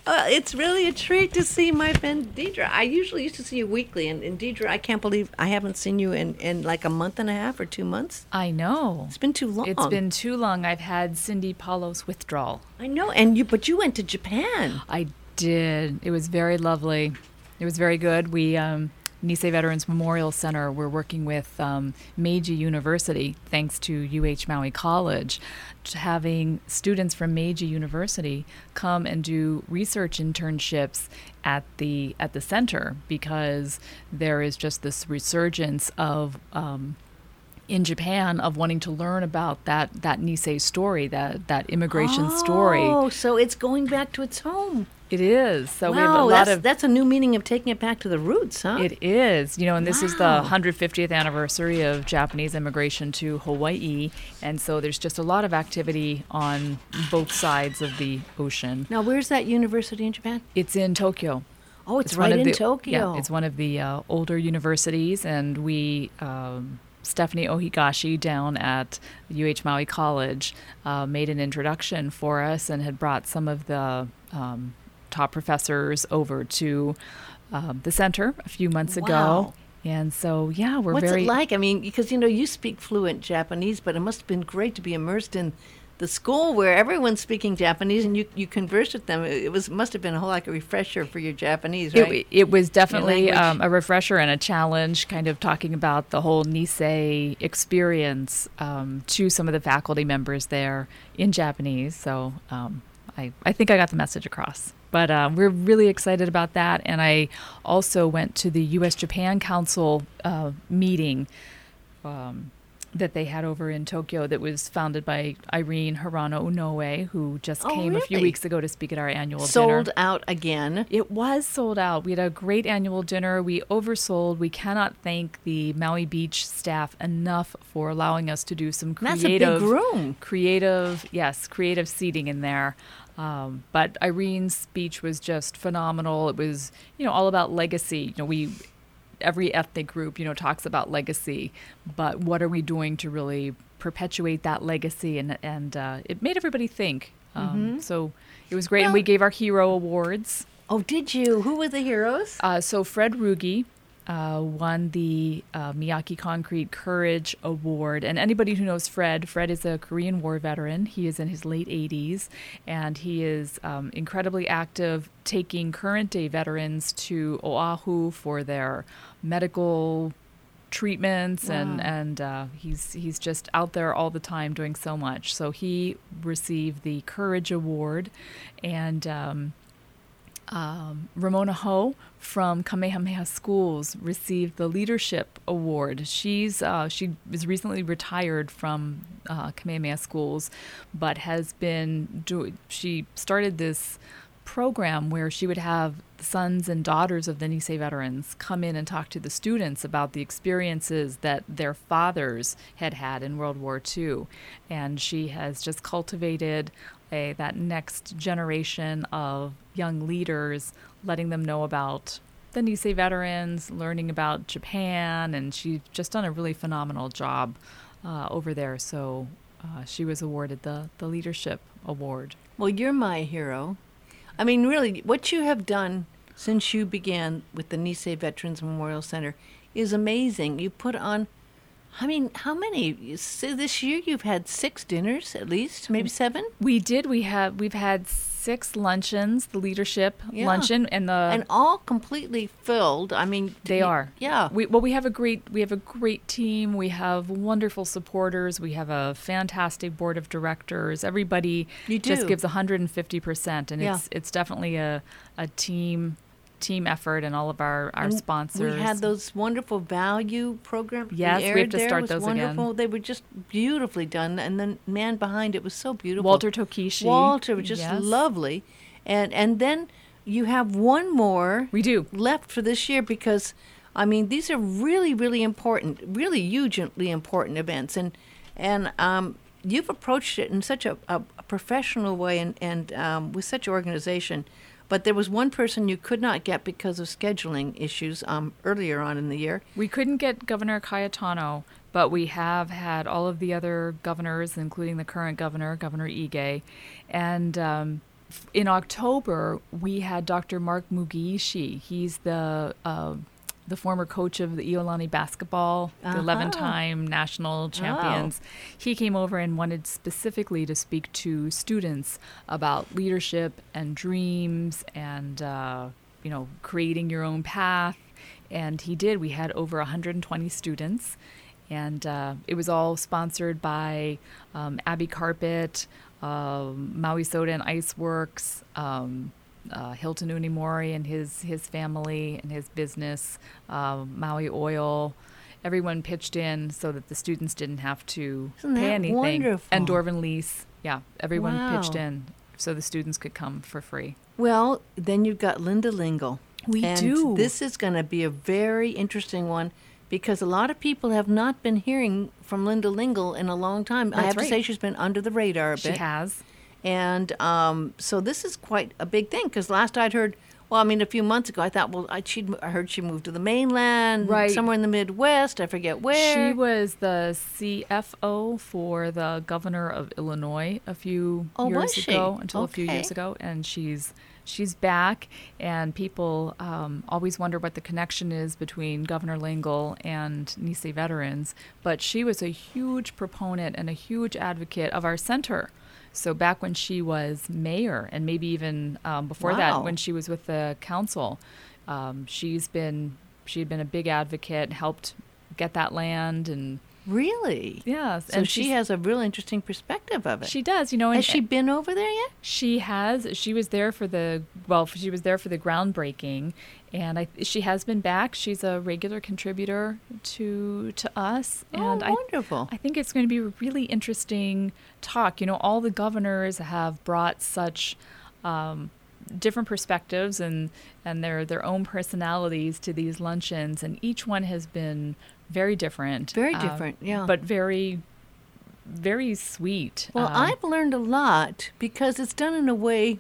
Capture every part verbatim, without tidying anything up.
Uh, it's really a treat to see my friend Deidre. I usually used to see you weekly, and, and Deidre, I can't believe I haven't seen you in, in like a month and a half or two months. I know. It's been too long. It's been too long. I've had Cindy Paulos withdrawal. I know, and you, but you went to Japan. I did. It was very lovely. It was very good. We, um, Nisei Veterans Memorial Center, we're working with um, Meiji University, thanks to U H Maui College, having students from Meiji University come and do research internships at the at the center, because there is just this resurgence of um, in Japan of wanting to learn about that that Nisei story, that that immigration oh, story. Oh, so it's going back to its home. It is. So wow, we have a lot that's, of that's a new meaning of taking it back to the roots, huh? It is. You know, and this wow. is the one hundred fiftieth anniversary of Japanese immigration to Hawaii, and so there's just a lot of activity on both sides of the ocean. Now, where's that university in Japan? It's in Tokyo. Oh, it's, it's right one of in the, Tokyo. Yeah, it's one of the uh, older universities, and we, um, Stephanie Ohigashi down at U H Maui College uh, made an introduction for us and had brought some of the um, top professors over to um, the center a few months wow. ago. And so, yeah, we're What's very... What's it like? I mean, because, you know, you speak fluent Japanese, but it must have been great to be immersed in the school where everyone's speaking Japanese and you, you converse with them. It was must have been a whole like a refresher for your Japanese, right? It, it was definitely um, a refresher and a challenge, kind of talking about the whole Nisei experience um, to some of the faculty members there in Japanese. So um, I, I think I got the message across. But uh, we're really excited about that. And I also went to the U S Japan Council uh, meeting um, that they had over in Tokyo that was founded by Irene Hirano Unoue, who just oh, came really? a few weeks ago to speak at our annual sold dinner. Sold out again. It was sold out. We had a great annual dinner. We oversold. We cannot thank the Maui Beach staff enough for allowing us to do some creative... That's a big room. Creative, yes, creative seating in there. Um, but Irene's speech was just phenomenal. It was, you know, all about legacy. You know, we... Every ethnic group, you know, talks about legacy, but what are we doing to really perpetuate that legacy? And and uh, it made everybody think. Um, mm-hmm. So it was great. Well, and we gave our hero awards. Oh, did you? Who were the heroes? Uh, so Fred Ruge uh, won the uh, Miyake Concrete Courage Award. And anybody who knows Fred, Fred is a Korean War veteran. He is in his late eighties, and he is um, incredibly active, taking current-day veterans to Oahu for their medical treatments, wow. and and uh, he's he's just out there all the time doing so much. So he received the Courage Award, and um, um, Ramona Ho from Kamehameha Schools received the Leadership Award. She's uh, she was recently retired from uh, Kamehameha Schools, but has been do- she started this program where she would have sons and daughters of the Nisei veterans come in and talk to the students about the experiences that their fathers had had in World War Two. And she has just cultivated a, that next generation of young leaders, letting them know about the Nisei veterans, learning about Japan, and she's just done a really phenomenal job uh, over there. So uh, she was awarded the, the Leadership Award. Well, you're my hero. I mean, really, what you have done since you began with the Nisei Veterans Memorial Center is amazing. You put on, I mean, how many? So this year you've had six dinners at least, maybe seven? We did. We have. We've had six luncheons, the leadership yeah. luncheon, and the and all completely filled. I mean, they are. Yeah. We well, we have a great we have a great team. We have wonderful supporters. We have a fantastic board of directors. Everybody you do. just gives one hundred fifty percent, and yeah. it's it's definitely a a team. team effort, and all of our, our and sponsors. We had those wonderful value programs. Yes, we, we have to there. start It was those wonderful. again. They were just beautifully done, and the man behind it was so beautiful. Walter Tokishi. Walter was just yes. lovely. And and then you have one more we do left for this year because, I mean, these are really, really important, really hugely important events. And and um, you've approached it in such a, a, a professional way and, and um, with such organization. But there was one person you could not get because of scheduling issues um, earlier on in the year. We couldn't get Governor Cayetano, but we have had all of the other governors, including the current governor, Governor Ige. And um, in October, we had Doctor Mark Mugiishi. He's the uh, the former coach of the Iolani basketball, the Uh-huh. eleven-time national champions. He came over and wanted specifically to speak to students about leadership and dreams and, uh, you know, creating your own path. And he did. We had over one hundred twenty students. And uh, it was all sponsored by um, Abbey Carpet, um, Maui Soda and Ice Works, um, uh, Hilton Unimori and his, his family and his business, um, Maui Oil. Everyone pitched in so that the students didn't have to Isn't pay that anything. wonderful? And Dorvan Lease, yeah, everyone Wow. pitched in so the students could come for free. Well, then you've got Linda Lingle. We and do. This is going to be a very interesting one because a lot of people have not been hearing from Linda Lingle in a long time. I That's have right. to say she's been under the radar a She bit. has. And um, so this is quite a big thing because last I'd heard, well, I mean, a few months ago, I thought, well, I, she'd, I heard she moved to the mainland, Right. somewhere in the Midwest. I forget where. She was the C F O for the governor of Illinois a few Oh, years was she? ago, until a few Okay. years ago, and she's she's back. And people um, always wonder what the connection is between Governor Lingle and Nisei veterans, but she was a huge proponent and a huge advocate of our center. So back when she was mayor, and maybe even um, before Wow. that, when she was with the council, um, she's been she had been a big advocate, helped get that land, and Really? yes, So and she she's- has a real interesting perspective of it. she does, you know. And Has she been over there yet? She has. She was there for the well. She was there for the groundbreaking, and I, she has been back. She's a regular contributor to to us, and oh, I wonderful. I think it's going to be a really interesting talk. You know, all the governors have brought such um, different perspectives and and their their own personalities to these luncheons, and each one has been very different. Very uh, different, yeah. but very very sweet. Well, Um, I've learned a lot because it's done in a way,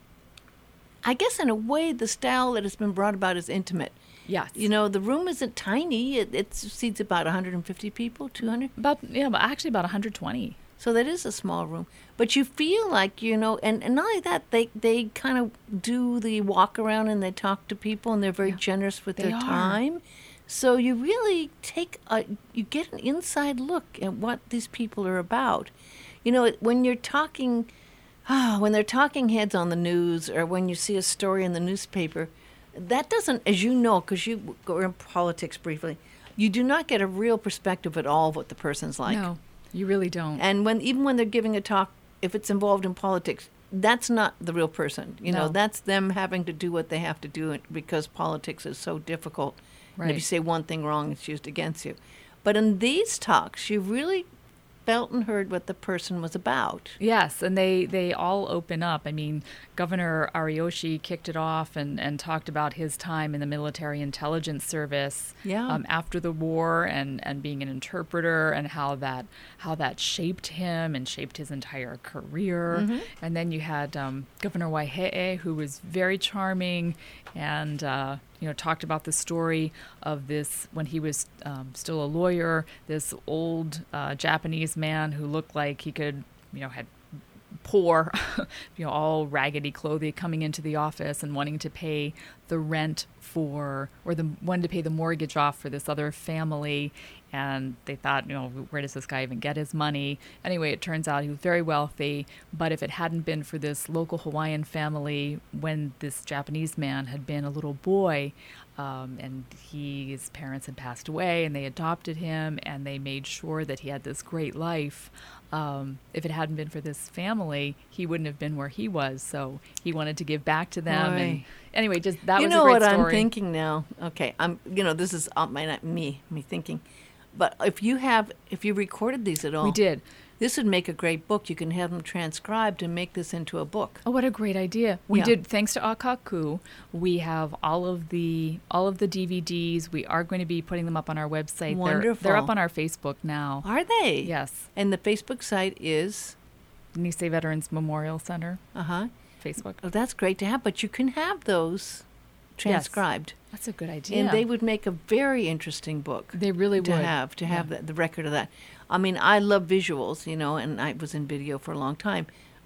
I guess in a way the style that has been brought about is intimate. yes, You know, the room isn't tiny. It, it seats about one hundred fifty people, two hundred. about yeah, but actually about one hundred twenty. So that is a small room. But you feel like, you know, and, and not only that, they, they kind of do the walk around and they talk to people and they're very Yeah, generous with they their are. time. So you really take a, you get an inside look at what these people are about. You know, it- when you're talking, ah, when they're talking heads on the news or when you see a story in the newspaper, that doesn't, as you know, because you were in politics briefly, you do not get a real perspective at all of what the person's like. No, you really don't. And when even when they're giving a talk, if it's involved in politics, that's not the real person. You know, No. that's them having to do what they have to do because politics is so difficult. And if you Right. say one thing wrong, it's used against you. But in these talks, you really felt and heard what the person was about. Yes, and they, they all open up. I mean, Governor Ariyoshi kicked it off and, and talked about his time in the military intelligence service Yeah. um, after the war and, and being an interpreter and how that how that shaped him and shaped his entire career. Mm-hmm. And then you had um, Governor Waihe'e, who was very charming and uh, you know talked about the story of this when he was um, still a lawyer, this old uh, Japanese man who looked like he could, you know, had poor, you know, all raggedy clothing coming into the office and wanting to pay the rent for, or the wanted to pay the mortgage off for this other family. And they thought, you know, where does this guy even get his money? Anyway, it turns out he was very wealthy. But if it hadn't been for this local Hawaiian family, when this Japanese man had been a little boy, um, and he, his parents had passed away, and they adopted him, and they made sure that he had this great life. Um, if it hadn't been for this family, he wouldn't have been where he was. So he wanted to give back to them. And Boy. anyway, just that you was know a great what story. I'm thinking now? Okay, I'm. You know, this is uh, my not me, me thinking. But if you have, if you recorded these at all, We did. This would make a great book. You can have them transcribed and make this into a book. Oh, what a great idea! We Yeah. did, thanks to Akaku. We have all of the all of the D V Ds. We are going to be putting them up on our website. They're, they're Wonderful. up on our Facebook now. Are they? Yes, And the Facebook site is, Nisei Veterans Memorial Center uh huh. Facebook. Oh, that's great to have. But you can have those transcribed, That's a good idea. and they would make a very interesting book. They really to would have to have Yeah. the, the record of that. I mean, I love visuals, you know, and I was in video for a long time,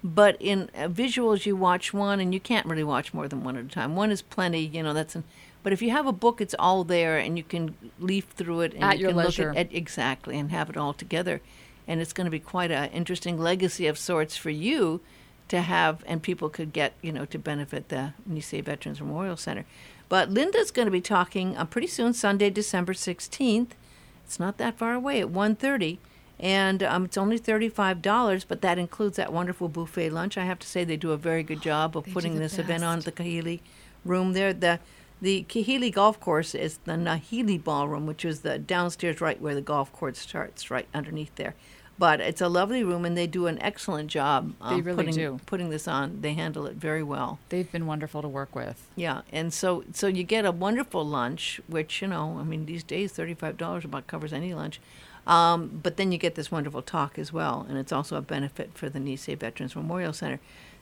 but in uh, visuals you watch one, and you can't really watch more than one at a time. One is plenty, you know. That's an, but if you have a book, it's all there, and you can leaf through it and At you your can leisure. look at, at exactly and have it all together, and it's going to be quite an interesting legacy of sorts for you to have, and people could get, you know, to benefit the Nisei Veterans Memorial Center. But Linda's going to be talking uh, pretty soon, Sunday, December sixteenth. It's not that far away at one thirty. And um, it's only thirty-five dollars, but that includes that wonderful buffet lunch. I have to say they do a very good job of They do putting the this event on at best. the Kahili room there. The the Kahili Golf Course is the Nahili Ballroom, which is the downstairs right where the golf course starts, right underneath there. But it's a lovely room, and they do an excellent job um, They really putting, do. putting this on. They handle it very well. They've been wonderful to work with. Yeah, and so so you get a wonderful lunch, which, you know, I mean, these days thirty-five dollars about covers any lunch. Um, but then you get this wonderful talk as well, and it's also a benefit for the Nisei Veterans Memorial Center.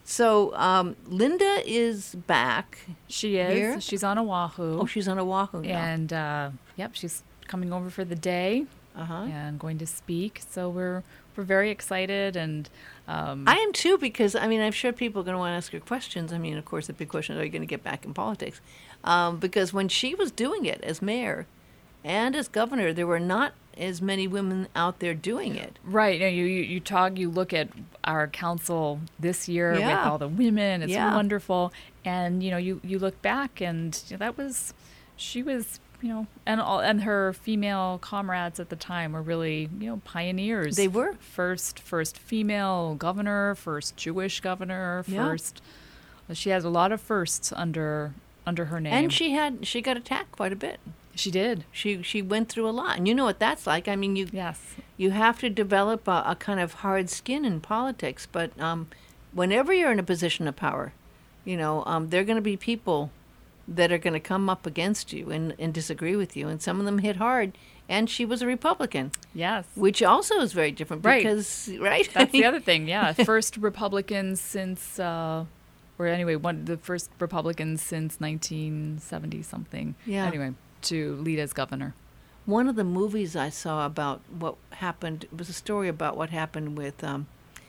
So um, Linda is back. She is. Here? She's on Oahu. Oh, she's on Oahu now. And, uh, yep, she's coming over for the day Uh-huh. and going to speak. So we're we're very excited. And um, I am too, because, I mean, I'm sure people are going to want to ask her questions. I mean, of course, the big question is, are you going to get back in politics? Um, because when she was doing it as mayor and as governor, there were not as many women out there doing it. Right. You, know, you, you you talk, you look at our council this year Yeah. with all the women. It's Yeah. wonderful. And, you know, you, you look back and you know, that was, she was, you know, and all, and her female comrades at the time were really, you know, pioneers. They were. First, first female governor, first Jewish governor, Yeah. first, she has a lot of firsts under, under her name. And she had she got attacked quite a bit. She did. She she went through a lot, and you know what that's like. I mean, you Yes. you have to develop a, a kind of hard skin in politics. But um, whenever you're in a position of power, you know, um, there are going to be people that are going to come up against you and, and disagree with you, and some of them hit hard. And she was a Republican, Yes. which also is very different Right. because right. That's the other thing, yeah. First Republican since, uh, or anyway, one the first Republican since nineteen seventy something. Yeah. Anyway, to lead as governor. One of the movies I saw about what happened, it was a story about what happened with um,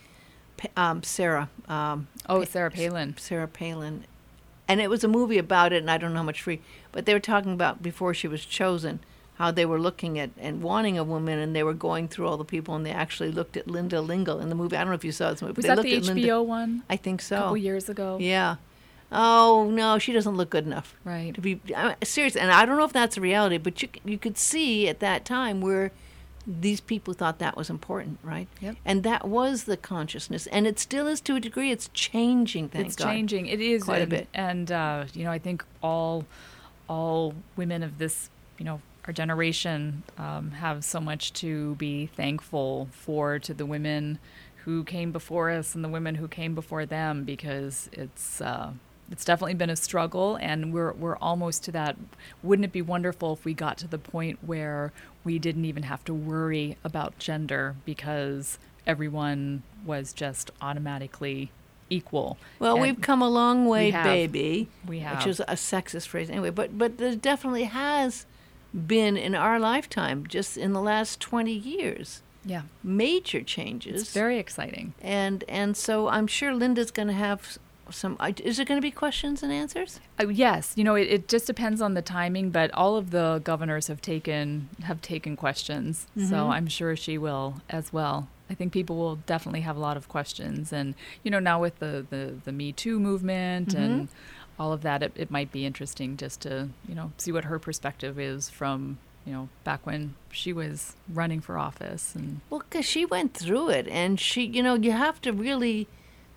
Pa- um, Sarah. Um, Oh, Pa- Sarah Palin. Sarah Palin. And it was a movie about it, and I don't know how much free, but they were talking about before she was chosen, how they were looking at and wanting a woman, and they were going through all the people, and they actually looked at Linda Lingle in the movie. I don't know if you saw this movie. but Was they that looked the at H B Linda- O one I think a so. couple years ago? Yeah. Oh no, she doesn't look good enough. Right. To be I mean, serious, and I don't know if that's a reality, but you you could see at that time where these people thought that was important, right? Yep. And that was the consciousness, and it still is to a degree. It's changing. Thank It's God. changing. It is Quite a and, bit. And uh, you know, I think all all women of this, you know, our generation um, have so much to be thankful for to the women who came before us and the women who came before them, because it's uh, it's definitely been a struggle, and we're we're almost to that. Wouldn't it be wonderful if we got to the point where we didn't even have to worry about gender, because everyone was just automatically equal? Well, And we've come a long way, we have. baby. We Which have. is a sexist phrase anyway, but but there definitely has been in our lifetime, just in the last twenty years, Yeah, major changes. it's very exciting. and and so I'm sure Linda's going to have s- some. I- Is there going to be questions and answers? Uh, yes, you know, it, it just depends on the timing, but all of the governors have taken have taken questions, so Mhm. I'm sure she will as well. I think people will definitely have a lot of questions, and you know, now with the the, the Me Too movement and all of that, it, it might be interesting just to you know see what her perspective is from you know back when she was running for office. And Well, because she went through it, and she, you know, you have to really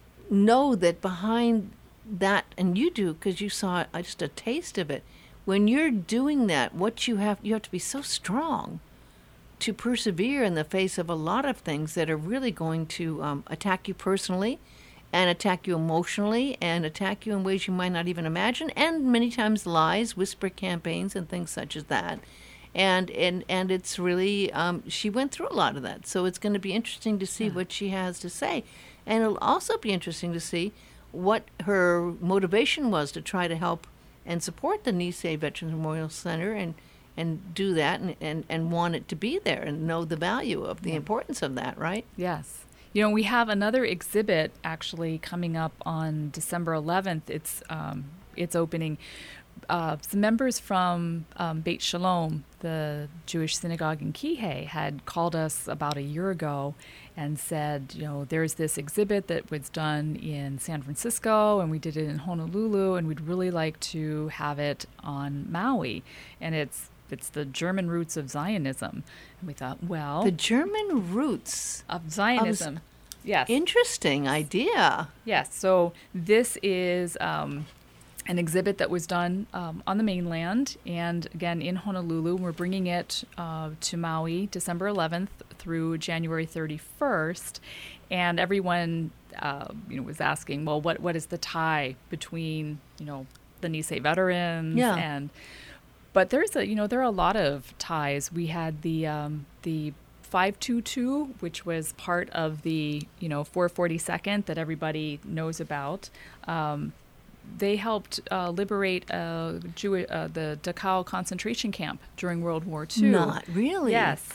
know that behind that, and you do because you saw uh, just a taste of it. When you're doing that, what you have, you have to be so strong to persevere in the face of a lot of things that are really going to um, attack you personally, and attack you emotionally, and attack you in ways you might not even imagine, and many times lies, whisper campaigns, and things such as that. And and and it's really um, she went through a lot of that, so it's going to be interesting to see Yeah. what she has to say, and it'll also be interesting to see what her motivation was to try to help and support the Nisei Veterans Memorial Center, and and do that, and, and, and want it to be there, and know the value of the Yeah. importance of that, right? yes, You know, we have another exhibit actually coming up on December eleventh. It's um, it's opening. Uh, some members from um, Beit Shalom, the Jewish synagogue in Kihei, had called us about a year ago and said, you know, there's this exhibit that was done in San Francisco, and we did it in Honolulu, and we'd really like to have it on Maui. And it's it's the German roots of Zionism. And we thought, well, The German roots. of Zionism. Of- Yes. Interesting idea. Yes. So this is um, an exhibit that was done um, on the mainland and again in Honolulu. We're bringing it uh, to Maui December eleventh through January thirty-first. And everyone uh, you know, was asking, well, what what is the tie between, you know, the Nisei veterans Yeah. and but there's a, you know, there are a lot of ties. We had the um, the five two two, which was part of the, you know, four forty-second that everybody knows about. Um, they helped uh, liberate uh, Jew- uh, the Dachau concentration camp during World War Two. Not really. Yes.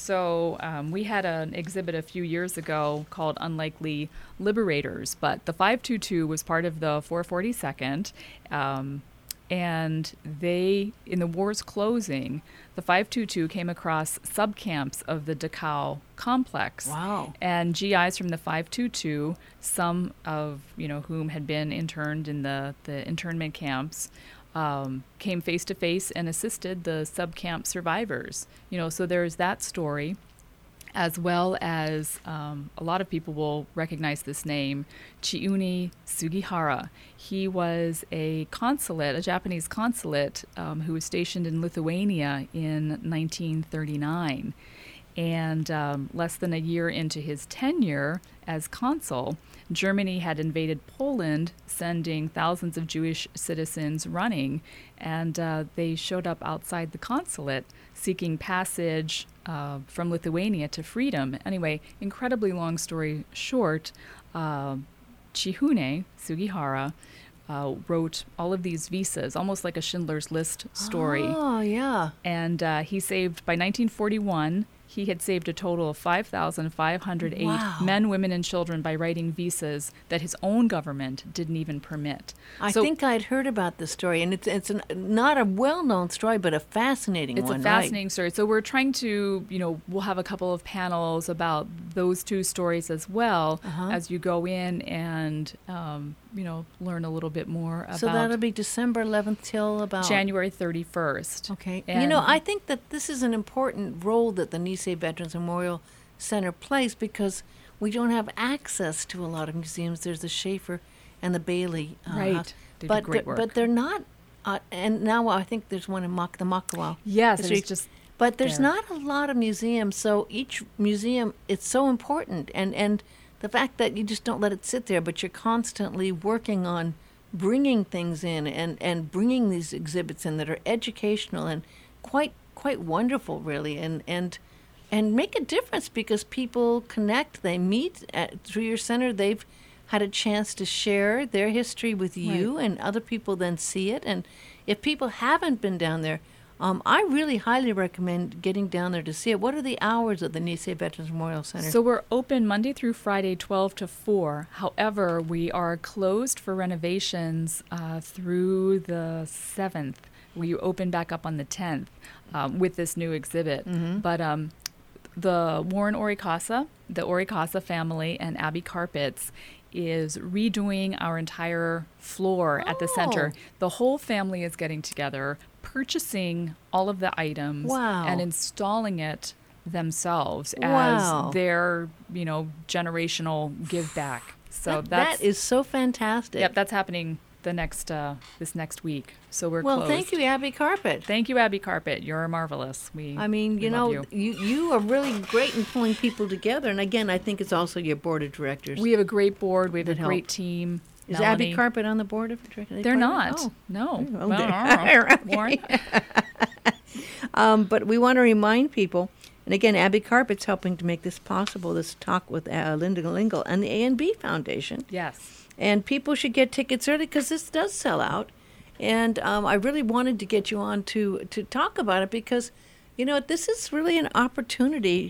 So um, we had an exhibit a few years ago called Unlikely Liberators, but the five two two was part of the four forty-second. Um, and they, in the war's closing, the five two two came across subcamps of the Dachau complex. Wow. And G Is from the five two two, some of, you know, whom had been interned in the, the internment camps, um, came face to face and assisted the subcamp survivors. You know, so there's that story, as well as um, a lot of people will recognize this name, Chiune Sugihara. He was a consulate, a Japanese consulate, um, who was stationed in Lithuania in nineteen thirty-nine. And um, less than a year into his tenure as consul, Germany had invaded Poland, sending thousands of Jewish citizens running, and uh, they showed up outside the consulate seeking passage uh, from Lithuania to freedom. Anyway, incredibly long story short, uh, Chihune Sugihara uh, wrote all of these visas, almost like a Schindler's List story. Oh, yeah. And uh, he saved, by nineteen forty-one, he had saved a total of five thousand five hundred eight Wow. men, women, and children by writing visas that his own government didn't even permit. I So think I'd heard about this story, and it's it's an, not a well-known story, but a fascinating it's one. a fascinating story. So we're trying to, you know, we'll have a couple of panels about those two stories as well Uh-huh. as you go in and, um, you know, learn a little bit more Right? So about that'll be December eleventh till about January thirty-first. Okay. And you know, I think that this is an important role that the Nisei Veterans Memorial Center plays because we don't have access to a lot of museums. There's the Schaefer and the Bailey. Uh, Right. house. They do but great they're- work. But they're not. Uh, and now I think there's one in Mak- the Makawao. Yes, history. it's just But there's there. not a lot of museums, so each museum, it's so important. And, and the fact that you just don't let it sit there, but you're constantly working on bringing things in and, and bringing these exhibits in that are educational and quite quite wonderful, really, and and and make a difference because people connect, they meet at, through your center. They've had a chance to share their history with you, and other people then see it. And if people haven't been down there, um, I really highly recommend getting down there to see it. What are the hours of the Nisei Veterans Memorial Center? So we're open Monday through Friday, twelve to four. However, we are closed for renovations uh, through the seventh. We open back up on the tenth um, with this new exhibit. Mm-hmm. But um, the Warren Orikasa, the Orikasa family, and Abby Carpets is redoing our entire floor at the center. Oh. The whole family is getting together, purchasing all of the items Wow. and installing it themselves Wow. as their, you know, generational give back. So that, that's that is so fantastic. yep, that's happening the next uh, this next week. So we're well, closed. thank you, Abby Carpet. Thank you, Abby Carpet. You're marvelous. We I mean, we you love know, you. you. you are really great in pulling people together. And again, I think it's also your board of directors. We have a great board. We have That a great help. team. is Melanie. Abby Carpet on the board of directors? They're not. Oh. No. Oh, Well, okay. uh, Warren. Um, but we want to remind people, and again, Abby Carpet's helping to make this possible, this talk with uh, Linda Lingle and the A and B Foundation. Yes. And people should get tickets early because this does sell out. And um, I really wanted to get you on to, to talk about it because, you know, this is really an opportunity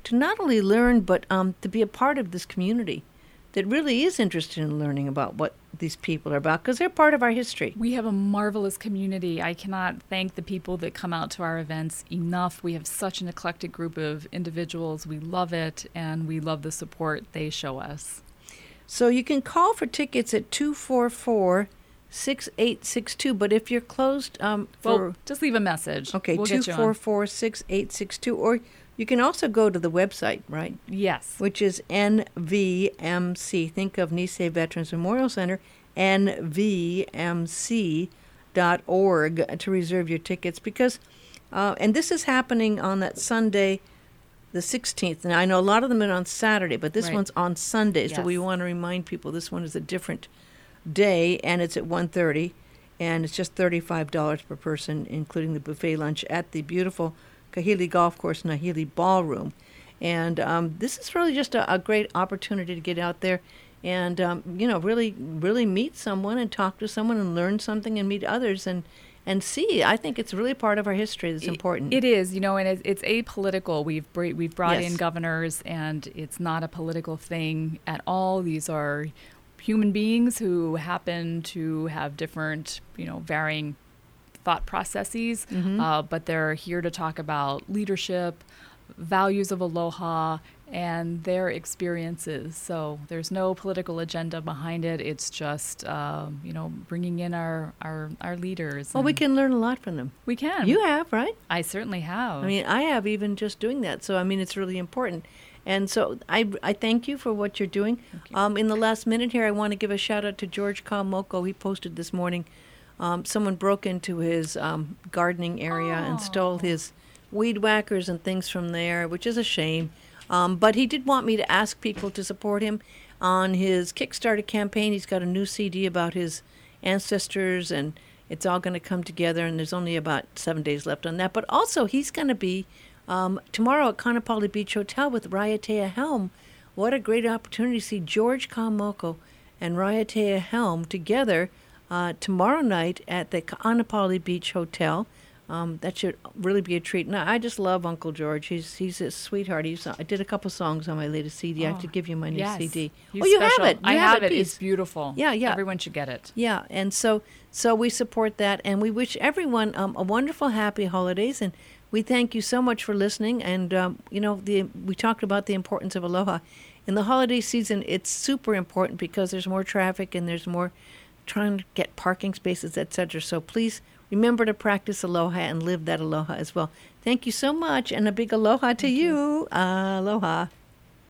to not only learn, but um, to be a part of this community that really is interested in learning about what these people are about, because they're part of our history. We have a marvelous community. I cannot thank the people that come out to our events enough. We have such an eclectic group of individuals. We love it, and we love the support they show us. So you can call for tickets at two four four, six eight six two, but if you're closed um, for... Well, just leave a message. Okay, we'll two four four, six eight six two, or you can also go to the website, right? Yes. Which is N V M C. Think of Nisei Veterans Memorial Center, N V M C dot org to reserve your tickets. Because, uh, and this is happening on that Sunday, the sixteenth. Now, I know a lot of them are on Saturday, but this Right. one's on Sunday. Yes. So we want to remind people this one is a different day, and it's at one thirty, and it's just thirty-five dollars per person, including the buffet lunch at the beautiful Kahili Golf Course Nahili Ballroom. And um, this is really just a, a great opportunity to get out there and, um, you know, really, really meet someone and talk to someone and learn something and meet others and, and see. I think it's really part of our history that's important. It is, you know, and it's, it's apolitical. We've br- we've brought Yes. in governors, and it's not a political thing at all. These are human beings who happen to have different, you know, varying thought processes, Mhm. uh, but they're here to talk about leadership, values of aloha, and their experiences. So there's no political agenda behind it. It's just, um, you know, bringing in our, our, our leaders. Well, we and can learn a lot from them. We can. You have, right? I certainly have. I mean, I have even just doing that. So, I mean, it's really important. And so I, I thank you for what you're doing. Thank you. Um, in the last minute here, I want to give a shout out to George Kamoko. He posted this morning, um, someone broke into his um, gardening area and stole his weed whackers and things from there, which is a shame. Um, but he did want me to ask people to support him on his Kickstarter campaign. He's got a new C D about his ancestors, and it's all going to come together, and there's only about seven days left on that. But also, he's going to be um, tomorrow at Kaanapali Beach Hotel with Raiatea Helm. What a great opportunity to see George Kamoko and Raiatea Helm together uh, tomorrow night at the Kaanapali Beach Hotel. Um, that should really be a treat. Now, I just love Uncle George. He's he's a sweetheart. He's, I did a couple songs on my latest C D. I have to give you my new yes. C D. He's Oh, you special. have it. You I have, it. Please. It's beautiful. Yeah, yeah. Everyone should get it. Yeah, and so so we support that, and we wish everyone um, a wonderful, happy holidays, and we thank you so much for listening. And um, you know, the we talked about the importance of aloha in the holiday season. It's super important because there's more traffic and there's more trying to get parking spaces, et cetera. So please remember to practice aloha and live that aloha as well. Thank you so much, and a big aloha to you. Aloha.